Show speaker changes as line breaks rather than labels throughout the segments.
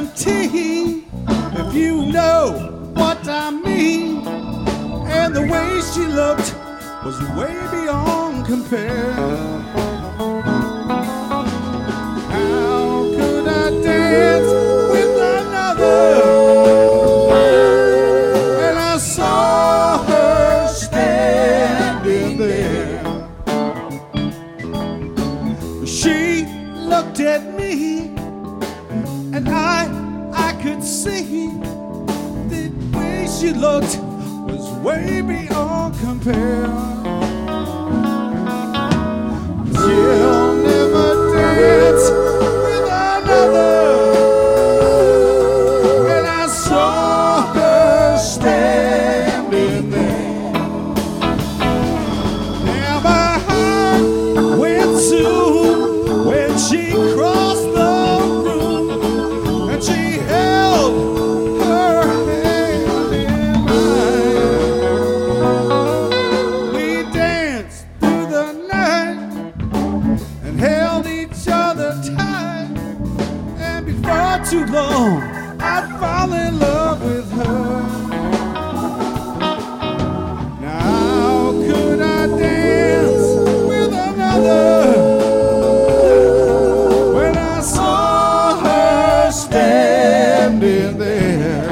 17, if you know what I mean. And the way she looked was way beyond compare. How could I dance with another? And I saw her standing there. She looked at me, and I could see the way she looked was way beyond compare. She'll never dance with another, and I saw her standing there. Now my heart went soon when she crossed the room, and she held her hand in mine. We danced through the night and held each other tight, and before too long I'd fall in love with her. Now how could I dance with another when I saw her standing there?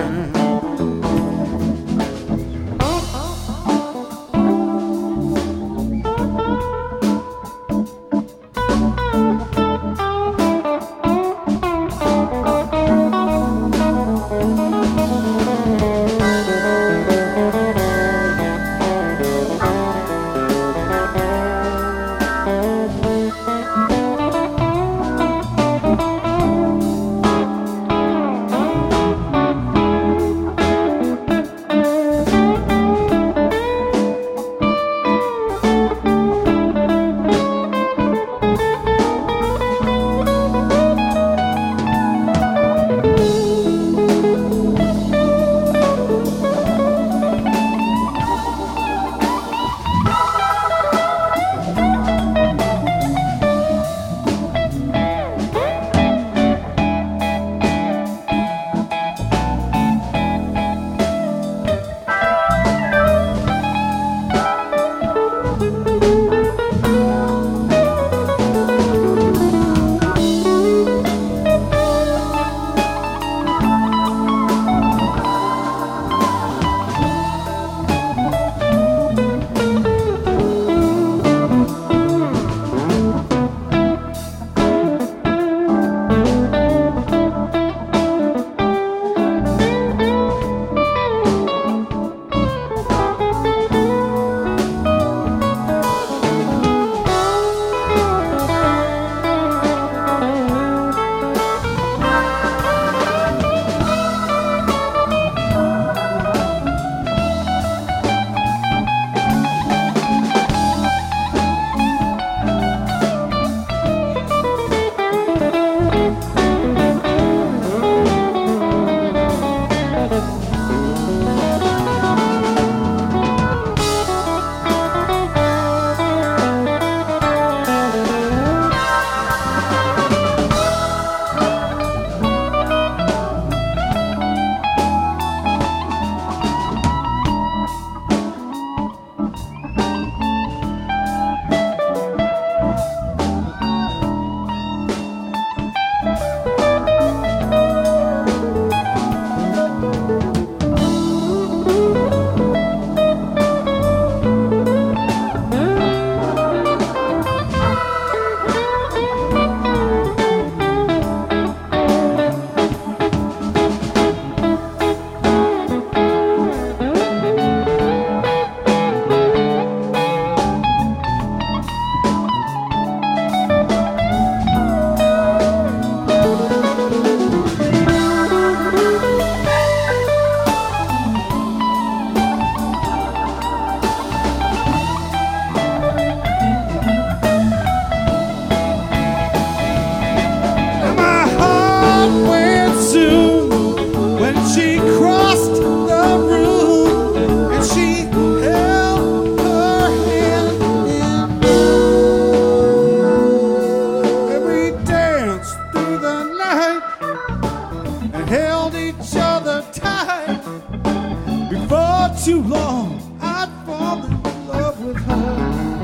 held each other tight. Before too long, I'd fall in love with her.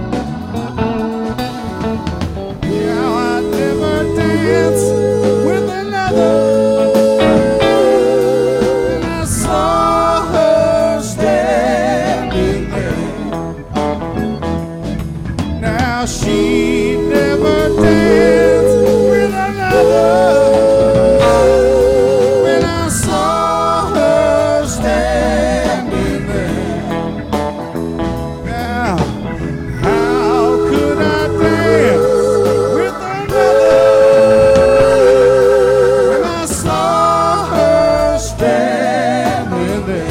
Now I'd never dance with another. And I saw her standing there. Now she'd never dance with another. When I saw her standing there. Now, how could I dance with another when I saw her standing there?